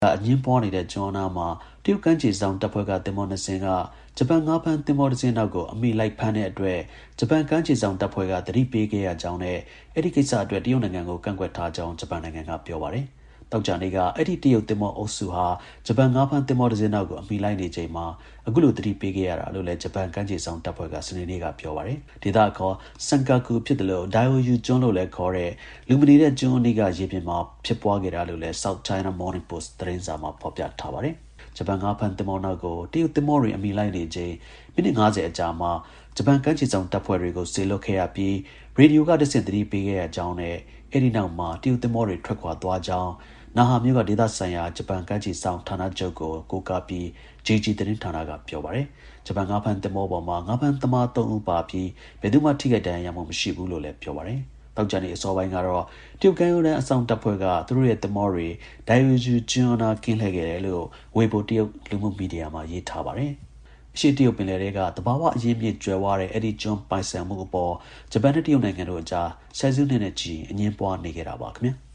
အငင်းပွားနေတဲ့ကျွန်းနာမှာတရုတ်ကမ်းခြေဆောင်တပ်ဖွဲ့ကသင်္ဘောနှစ်စင်းကဂျပန်ငါးဖမ်းသင်္ဘောတစ်စင်းနောက်ကိုအမိလိုက်ဖမ်းတဲ့အတွက်ဂျပန်ကမ်းခြေဆောင်တပ်ဖွဲ့ကသတိပေးခဲ့ရကြောင်းနဲ့အဲ့ဒီကိစ္စအတွက်တရုတ်နိုင်ငံကိုကန့်ကွက်ထားကြောင်းဂျပန်နိုင်ငံကပြောပါတယ်။တောက်ကြနေကအဲ့ဒီတရုတ်သင်္ဘောအုပ်စုဟာဂျပန်ငါးဖမ်းသင်္ဘောတစ်စင်းနောက်ကိုအမိလိုက်နေချိန်မှာအခုလိုသတိပေးခဲ့ရတာလို့လည်းဂျပန်ကမ်းခြေဆောင်တပ်ဖွဲ့ကစနေနေ့ကပြောပါတယ်။ဒေသခေါ်စန်ကာကူဖြစ်တယ်လို့ဒိုင်ယိုယူကျွန်းလို့လည်းခေါ်တဲ့လူမနေတဲ့ကျွန်းအနီးကရေပြင်မှာဖြစ်ပွားခဲ့တာလို့လည်း South China Morning Post သတင်းစာမှာဖော်ပြထားပါတယ်။ဂျပန်ငါးဖမ်းသင်္ဘောနောက်ကိုတရုတ်သင်္ဘောတွေအမိလိုက်နေချိန်မိနစ်50အကြာမှာဂျပန်ကမ်းခြေဆောင်တပ်ဖွဲ့တွေကိုစေလွှတ်ခဲ့ရပြီးရေဒီယိုကတဆင့်သတိပေးခဲ့ရကြောင်းနဲ့အဲ့ဒီနောက်မှာတရုတ်သင်္ဘောတွေထွက်ခွာသွားကြောင်းနာဟာမြို့ကဒေသဆိုင်ရာဂျပန်ကမ်းခြေဆောင်ဌာနချုပ်ကိုကားပြီး JG သတင်းဌာနကပြောပါတယ်။ဂျပန်ငါးဖမ်းသင်္ဘောပေါ်မှာငါးဖမ်းသမား3ဦးပါပြီးဘယ်သူမှထိခိုက်ဒဏ်ရာရမှုမရှိဘူးလို့လည်းပြောပါတယ်။တောက်ကြနေအစောပိုင်းကတော့တရုတ်ကမ်းရိုးတန်းအဆောင်တပ်ဖွဲ့ကသူတို့ရဲ့သင်္ဘောတွေဒိုင်ယိုဂျူကျွန်းနာကင်းလှည့်ခဲ့တယ်လို့ဝေဘိုတရုတ်လူမှုမီဒီယာမှာရေးထားပါတယ်။အရှေ့တရုတ်ပင်လယ်ထဲကတဘာဝအရင်းမြစ်ကျွယ်ဝတဲ့အဲ့ဒီကျွန်းပိုင်ဆိုင်မှုအပေါ်ဂျပန်နဲ့တရုတ်နိုင်ငံတို့အကြားဆယ်စုနှစ်နဲ့ချီအငင်းပွားနေခဲ့တာပါခင်ဗျာ။